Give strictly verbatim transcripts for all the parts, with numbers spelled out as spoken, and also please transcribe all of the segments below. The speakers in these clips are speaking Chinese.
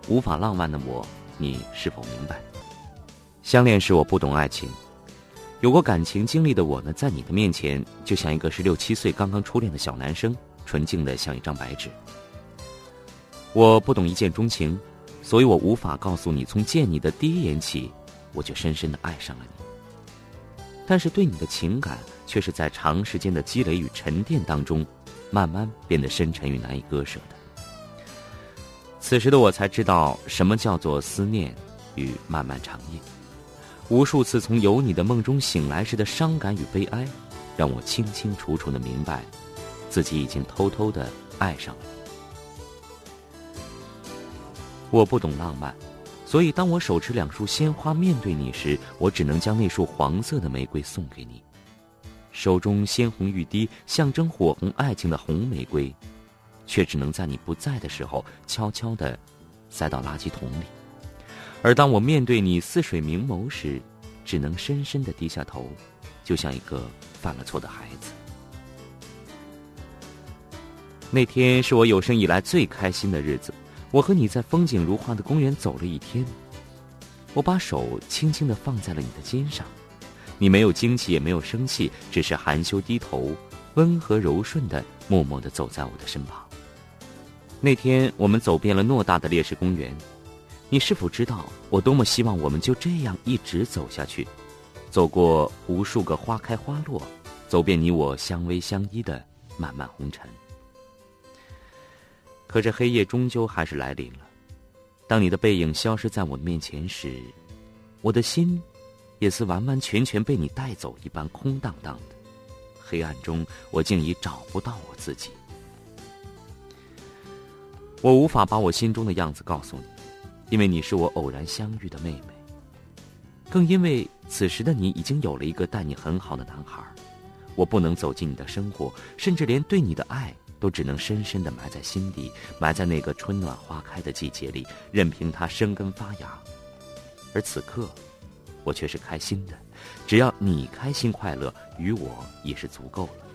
无法浪漫的我，你是否明白？相恋时我不懂爱情，有过感情经历的我呢，在你的面前就像一个十六七岁刚刚初恋的小男生，纯净的像一张白纸。我不懂一见钟情，所以我无法告诉你，从见你的第一眼起，我就深深的爱上了你。但是对你的情感，却是在长时间的积累与沉淀当中，慢慢变得深沉与难以割舍的。此时的我才知道，什么叫做思念与漫漫长夜。无数次从有你的梦中醒来时的伤感与悲哀，让我清清楚楚地明白，自己已经偷偷地爱上了你。我不懂浪漫，所以当我手持两束鲜花面对你时，我只能将那束黄色的玫瑰送给你。手中鲜红欲滴，象征火红爱情的红玫瑰，却只能在你不在的时候悄悄地塞到垃圾桶里。而当我面对你似水明眸时，只能深深地低下头，就像一个犯了错的孩子。那天是我有生以来最开心的日子，我和你在风景如画的公园走了一天。我把手轻轻地放在了你的肩上，你没有惊奇也没有生气，只是含羞低头，温和柔顺地默默地走在我的身旁。那天我们走遍了偌大的烈士公园，你是否知道我多么希望我们就这样一直走下去，走过无数个花开花落，走遍你我相偎相依的漫漫红尘。可这黑夜终究还是来临了，当你的背影消失在我的面前时，我的心也似完完全全被你带走一般空荡荡的。黑暗中我竟已找不到我自己。我无法把我心中的样子告诉你，因为你是我偶然相遇的妹妹，更因为此时的你已经有了一个待你很好的男孩。我不能走进你的生活，甚至连对你的爱都只能深深地埋在心底，埋在那个春暖花开的季节里，任凭它生根发芽。而此刻我却是开心的，只要你开心快乐，于我也是足够了。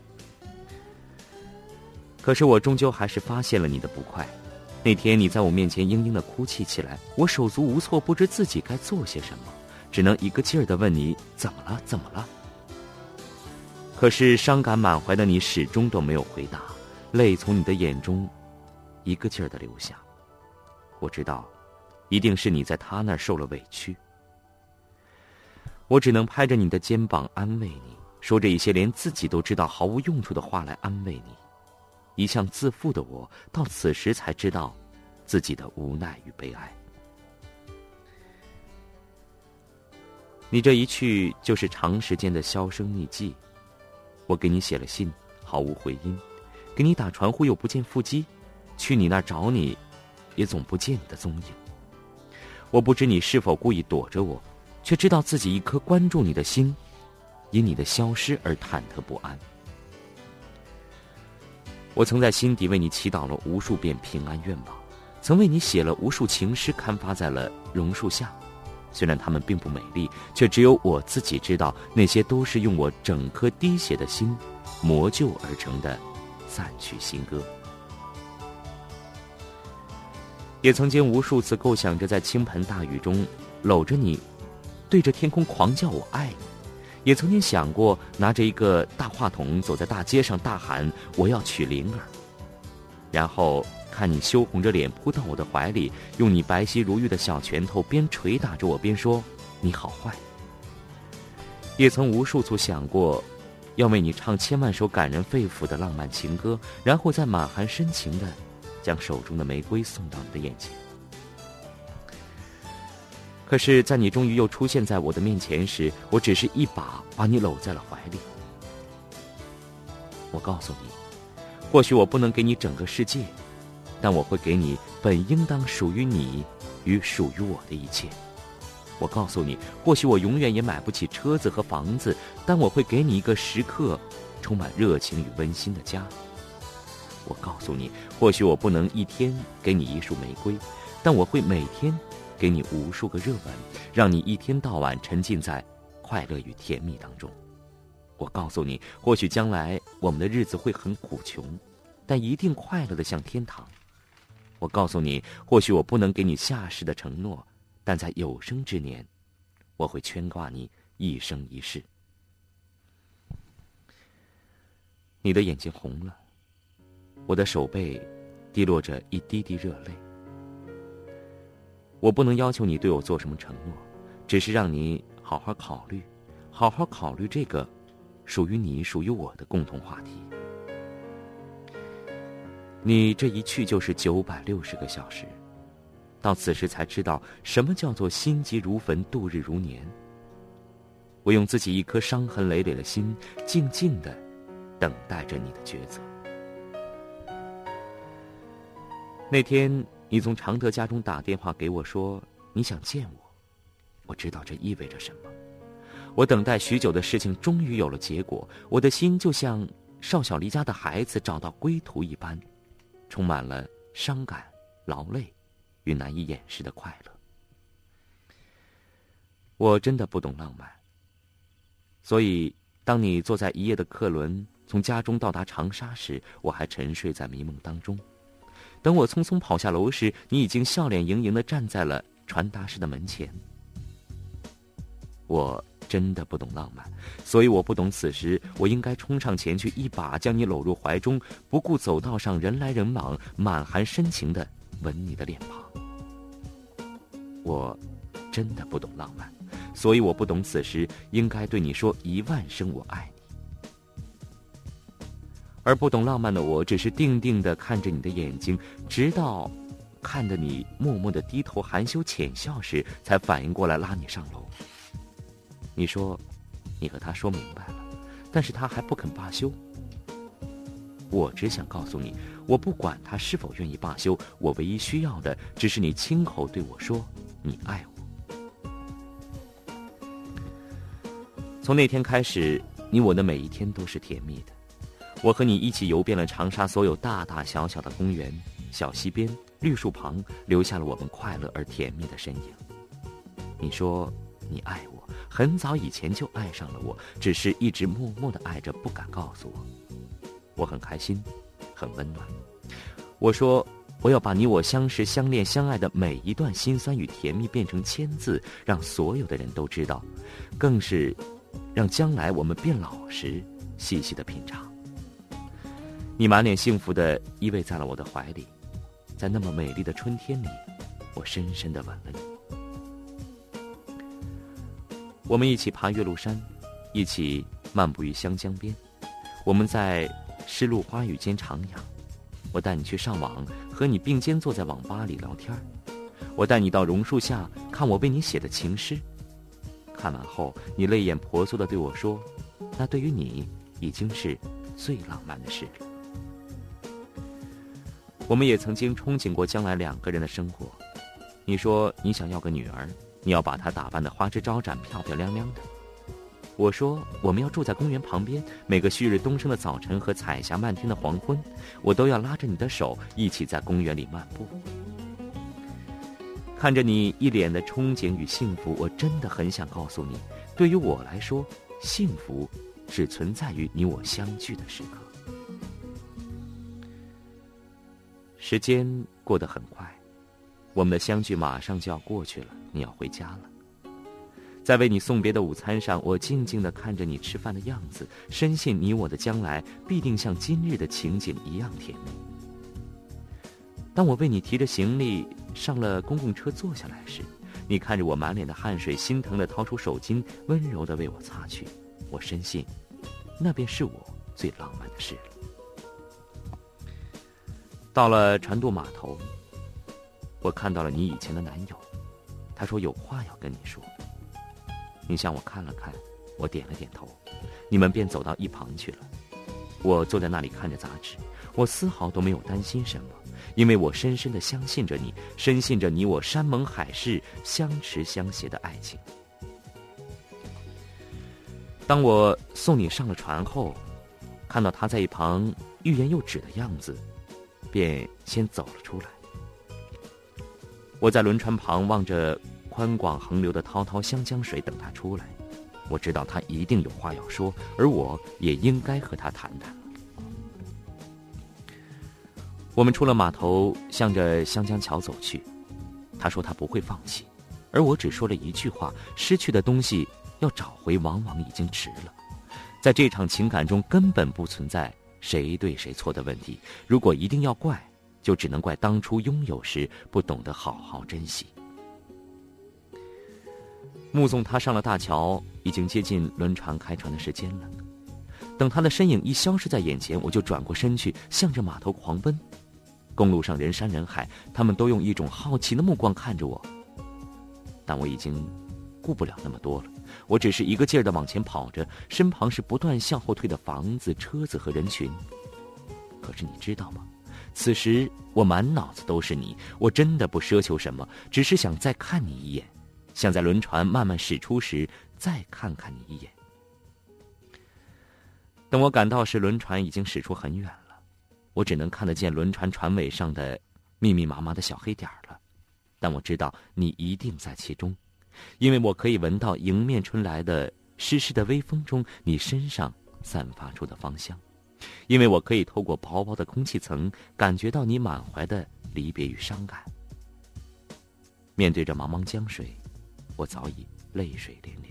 可是我终究还是发现了你的不快。那天你在我面前嘤嘤地哭泣起来，我手足无措，不知自己该做些什么，只能一个劲儿地问你怎么了怎么了。可是伤感满怀的你始终都没有回答，泪从你的眼中一个劲儿地流下。我知道一定是你在他那儿受了委屈。我只能拍着你的肩膀安慰你，说着一些连自己都知道毫无用处的话来安慰你。一向自负的我，到此时才知道自己的无奈与悲哀。你这一去就是长时间的销声匿迹，我给你写了信，毫无回音；给你打传呼又不见腹肌，去你那儿找你，也总不见你的踪影。我不知你是否故意躲着我，却知道自己一颗关注你的心，因你的消失而忐忑不安。我曾在心底为你祈祷了无数遍平安愿望，曾为你写了无数情诗刊发在了榕树下，虽然它们并不美丽，却只有我自己知道，那些都是用我整颗滴血的心磨就而成的赞曲新歌。也曾经无数次构想着在倾盆大雨中搂着你，对着天空狂叫我爱你，也曾经想过拿着一个大话筒走在大街上大喊我要娶灵儿，然后看你羞红着脸扑到我的怀里，用你白皙如玉的小拳头边捶打着我边说你好坏。也曾无数次想过要为你唱千万首感人肺腑的浪漫情歌，然后再满含深情地将手中的玫瑰送到你的眼前。可是在你终于又出现在我的面前时，我只是一把把你搂在了怀里。我告诉你，或许我不能给你整个世界，但我会给你本应当属于你与属于我的一切。我告诉你，或许我永远也买不起车子和房子，但我会给你一个时刻充满热情与温馨的家。我告诉你，或许我不能一天给你一束玫瑰，但我会每天给你无数个热吻，让你一天到晚沉浸在快乐与甜蜜当中。我告诉你，或许将来我们的日子会很苦穷，但一定快乐的像天堂。 我告诉你，或许我不能给你下世的承诺，但在有生之年，我会牵挂你一生一世。你的眼睛红了，我的手背滴落着一滴滴热泪。我不能要求你对我做什么承诺，只是让你好好考虑，好好考虑这个属于你属于我的共同话题。你这一去就是九百六十个小时，到此时才知道什么叫做心急如焚，度日如年。我用自己一颗伤痕累累的心，静静地等待着你的抉择。那天你从常德家中打电话给我说你想见我，我知道这意味着什么。我等待许久的事情终于有了结果，我的心就像少小离家的孩子找到归途一般，充满了伤感、劳累与难以掩饰的快乐。我真的不懂浪漫，所以当你坐在一夜的客轮从家中到达长沙时，我还沉睡在迷梦当中。等我匆匆跑下楼时，你已经笑脸盈盈地站在了传达室的门前。我真的不懂浪漫，所以我不懂此时我应该冲上前去，一把将你搂入怀中，不顾走道上人来人往，满含深情地吻你的脸庞。我真的不懂浪漫，所以我不懂此时应该对你说一万声我爱你。而不懂浪漫的我，只是定定地看着你的眼睛，直到看得你默默地低头含羞浅笑时，才反应过来拉你上楼。你说你和他说明白了，但是他还不肯罢休。我只想告诉你，我不管他是否愿意罢休，我唯一需要的只是你亲口对我说你爱我。从那天开始，你我的每一天都是甜蜜的。我和你一起游遍了长沙所有大大小小的公园、小溪边、绿树旁，留下了我们快乐而甜蜜的身影。你说你爱我，很早以前就爱上了我，只是一直默默地爱着，不敢告诉我。我很开心，很温暖。我说我要把你我相识、相恋、相爱的每一段辛酸与甜蜜变成签字，让所有的人都知道，更是让将来我们变老时细细的品尝。你满脸幸福地依偎在了我的怀里，在那么美丽的春天里，我深深地吻了你。我们一起爬岳麓山，一起漫步于湘江边，我们在湿漉花雨间徜徉。我带你去上网，和你并肩坐在网吧里聊天。我带你到榕树下看我为你写的情诗，看完后你泪眼婆娑地对我说，那对于你已经是最浪漫的事了。我们也曾经憧憬过将来两个人的生活。你说你想要个女儿，你要把她打扮得花枝招展、漂漂亮亮的。我说我们要住在公园旁边，每个旭日东升的早晨和彩霞漫天的黄昏，我都要拉着你的手，一起在公园里漫步。看着你一脸的憧憬与幸福，我真的很想告诉你，对于我来说，幸福只存在于你我相聚的时刻。时间过得很快，我们的相聚马上就要过去了，你要回家了。在为你送别的午餐上，我静静地看着你吃饭的样子，深信你我的将来必定像今日的情景一样甜蜜。当我为你提着行李上了公共车坐下来时，你看着我满脸的汗水，心疼地掏出手巾，温柔地为我擦去。我深信，那便是我最浪漫的事了。到了船渡码头，我看到了你以前的男友，他说有话要跟你说。你向我看了看，我点了点头，你们便走到一旁去了。我坐在那里看着杂志，我丝毫都没有担心什么，因为我深深地相信着你，深信着你我山盟海誓、相持相携的爱情。当我送你上了船后，看到他在一旁欲言又止的样子，便先走了出来。我在轮船旁望着宽广横流的滔滔湘江水等他出来，我知道他一定有话要说，而我也应该和他谈谈。 我们出了码头，向着湘江桥走去。他说他不会放弃，而我只说了一句话：失去的东西要找回，往往已经迟了。在这场情感中，根本不存在谁对谁错的问题。如果一定要怪，就只能怪当初拥有时不懂得好好珍惜。目送他上了大桥，已经接近轮船开船的时间了。等他的身影一消失在眼前，我就转过身去，向着码头狂奔。公路上人山人海，他们都用一种好奇的目光看着我。但我已经顾不了那么多了，我只是一个劲儿地往前跑着，身旁是不断向后退的房子、车子和人群。可是你知道吗？此时我满脑子都是你，我真的不奢求什么，只是想再看你一眼，想在轮船慢慢驶出时再看看你一眼。等我赶到时，轮船已经驶出很远了。我只能看得见轮船船尾上的密密麻麻的小黑点了，但我知道你一定在其中，因为我可以闻到迎面吹来的湿湿的微风中你身上散发出的芳香，因为我可以透过薄薄的空气层感觉到你满怀的离别与伤感。面对着茫茫江水，我早已泪水连连。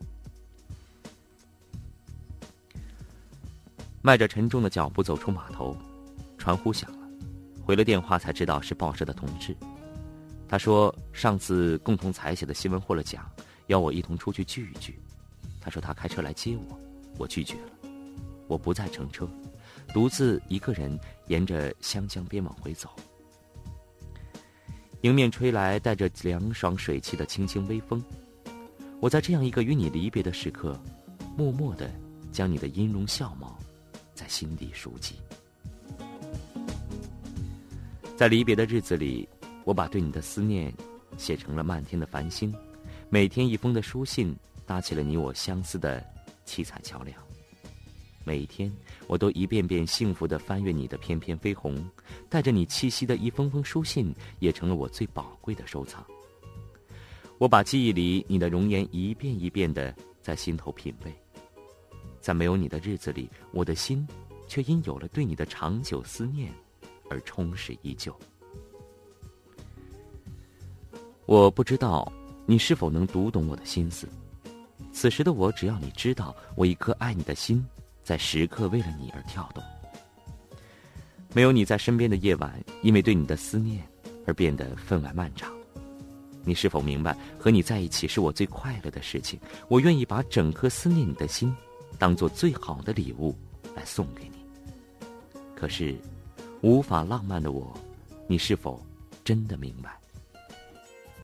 迈着沉重的脚步走出码头，船呼响了，回了电话才知道是报社的同志。他说上次共同采写的新闻获了奖，邀我一同出去聚一聚。他说他开车来接我，我拒绝了。我不再乘车，独自一个人沿着湘江边往回走。迎面吹来带着凉爽水汽的轻轻微风，我在这样一个与你离别的时刻，默默地将你的音容笑貌在心底熟记。在离别的日子里，我把对你的思念写成了漫天的繁星，每天一封的书信搭起了你我相思的七彩桥梁。每一天我都一遍遍幸福地翻阅你的翩翩飞鸿，带着你气息的一封封书信也成了我最宝贵的收藏。我把记忆里你的容颜一遍一遍地在心头品味，在没有你的日子里，我的心却因有了对你的长久思念而充实依旧。我不知道你是否能读懂我的心思，此时的我，只要你知道，我一颗爱你的心在时刻为了你而跳动。没有你在身边的夜晚，因为对你的思念而变得分外漫长。你是否明白，和你在一起是我最快乐的事情？我愿意把整颗思念你的心当作最好的礼物来送给你。可是无法浪漫的我，你是否真的明白？